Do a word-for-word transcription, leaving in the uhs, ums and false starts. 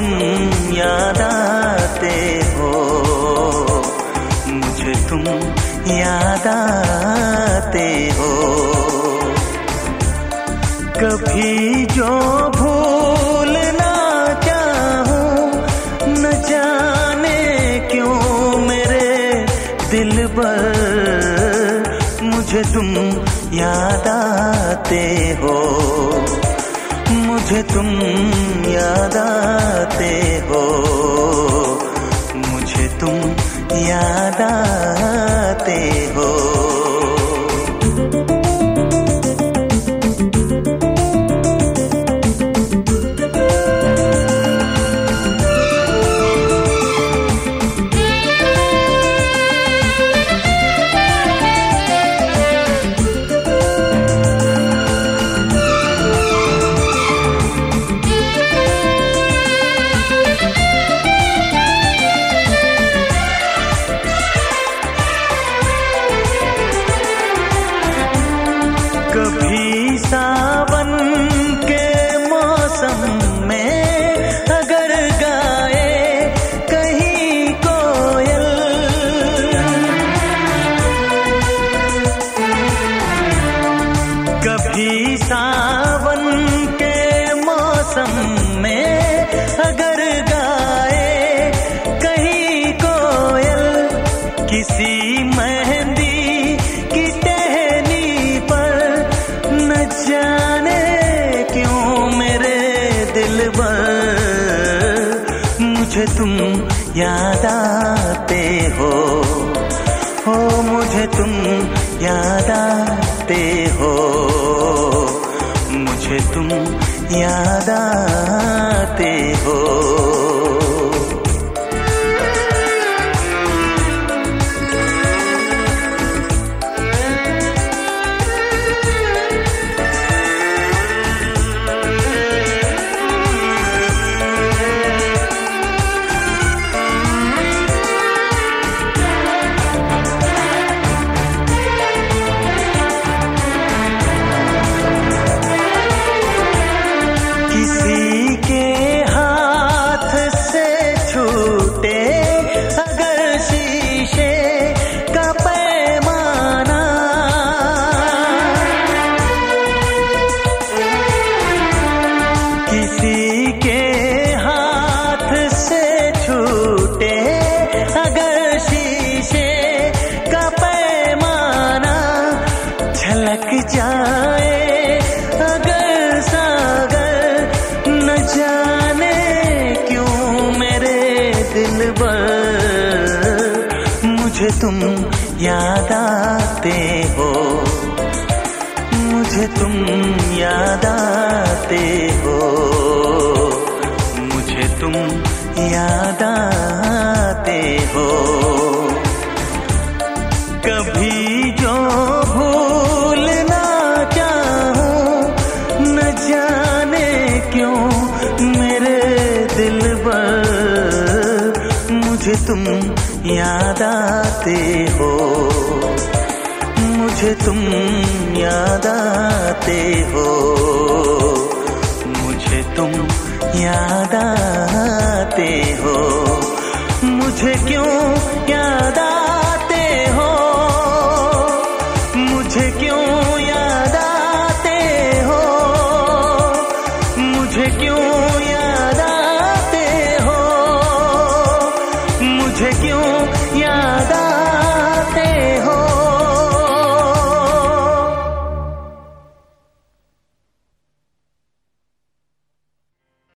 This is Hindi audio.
याद आते हो, मुझे तुम याद आते हो। कभी जो भूल ना चाहूं, न जाने क्यों मेरे दिल पर मुझे तुम याद आते हो, मुझे तुम याद आते हो, मुझे तुम याद आते हो। कभी सावन के मौसम में अगर गाए कहीं कोयल, कभी सावन के मौसम में अगर गाए कहीं कोयल, किसी मेहंदी की टहनी पर न जाने क्यों मेरे दिल पर मुझे तुम याद आते हो, हो मुझे तुम याद आते हो, मुझे तुम याद आते हो। किसी के हाथ से छूटे अगर शीशे का पैमाना, किसी के हाथ से छूटे अगर शीशे का पैमाना, झलक जाए अगर सागर न जाने क्यों मेरे दिल पर मुझे तुम याद आते हो, मुझे तुम याद आते हो, मुझे तुम याद आते हो। कभी जो भूल ना चाहूं, न जाने क्यों मेरे दिल पर मुझे तुम याद आते हो, मुझे तुम याद आते हो, मुझे तुम याद आते हो, मुझे क्यों याद